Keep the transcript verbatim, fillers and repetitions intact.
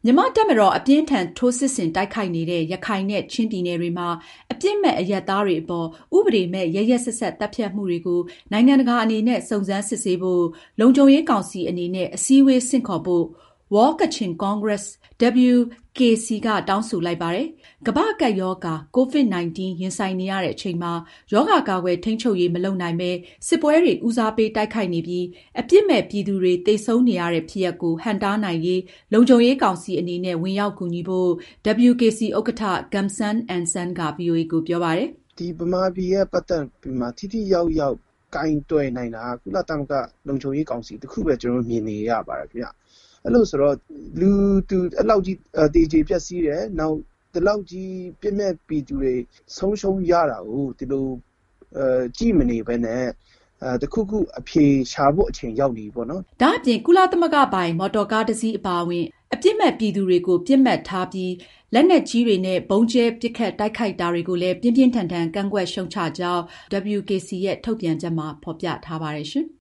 မြန်မာ့တပ်မတော်အပြင်းထန်ထိုးစစ်ဆင်တိုက်ခိုက်နေတဲ့ရခိုင်နဲ့ချင်းပြည်နယ်တွေမှာအပြစ်မဲ့အရပ်သားတွေအပေါ်ဥပဒေမဲ့ရက်ရက်စက်စက်တပ်ဖြတ်မှုတွေကိုနိုင်ငံတကာအနေနဲ့စုံစမ်းစစ်ဆေးဖို့လုံခြုံရေးကောင်စီအနေနဲ့အစည်းအဝေးဆင့်ခေါ်ဖို့ World Kachin Congress ဒဘလ်ယူ ကေ စီ ကတောင်းဆိုလိုက်ပါတယ်။ ကမ္ဘာ့ကပ်ရောဂါ ကိုဗစ် ၁၉ ရင်ဆိုင်နေရတဲ့အချိန်မှာရောဂါကာကွယ်ထိန်းချုပ်ရေးမလုပ်နိုင်ပဲစစ်ပွဲတွေဦးစားပေးတိုက်ခိုက်နေပြီးအပြစ်မဲ့ပြည်သူတွေသေဆုံးနေရတဲ့ဖြစ်ရပ်ကိုဟန့်တားနိုင်ရေးလုံခြုံရေးကောင်စီအနေနဲ့ဝင်ရောက်ကူညီဖို့ ဒဘလ်ယူ ကေ စီ ဥက္ကဋ္ဌ Gum San N Sang က ဗွီအိုအေကိုပြောပါတယ်။ ဒီဗမာပြည်ရဲ့ပတ်သက်ပြီးမှထိထိရောက်ရောက်ကိုင်တွယ်နိုင်တာကုလသမဂ္ဂလုံခြုံရေးကောင်စီတခုပဲကျွန်တော်မြင်နေရပါတယ်ခင်ဗျအဲ့လိုဆိုတော့လူသူအဲ့လောက်ကြီးတေကျေပျက်စီးတယ်နောက်ဒီလောက်ကြီးပြည့်မဲ့ပြည်သူတွေဆုံးရှုံးရတာကိုဒီလိုအဲကြည့်မနေဘဲနဲ့အဲတခုခုအဖြေရှာဖို့အချိန်ရောက်နေပြီပေါ့နော်ဒါအပြင်ကုလသမဂ္ဂပိုင်မော်တော်ကားတစ်စီးအပါအဝင်အပြစ်မဲ့ပြည်သူတွေကိုပြစ်မှတ်ထားပြီးလက်နက်ကြီးတွေနဲ့ဗုံးကျဲပစ်ခတ်တိုက်ခိုက်တာတွေကိုလည်းပြင်းပြင်းထန်ထန်ကန့်ကွက်ရှုံချကြောင်း ဒဘလ်ယူ ကေ စီ ရဲ့ထုတ်ပြန်ချက်မှာဖော်ပြထားပါတယ်ရှင်။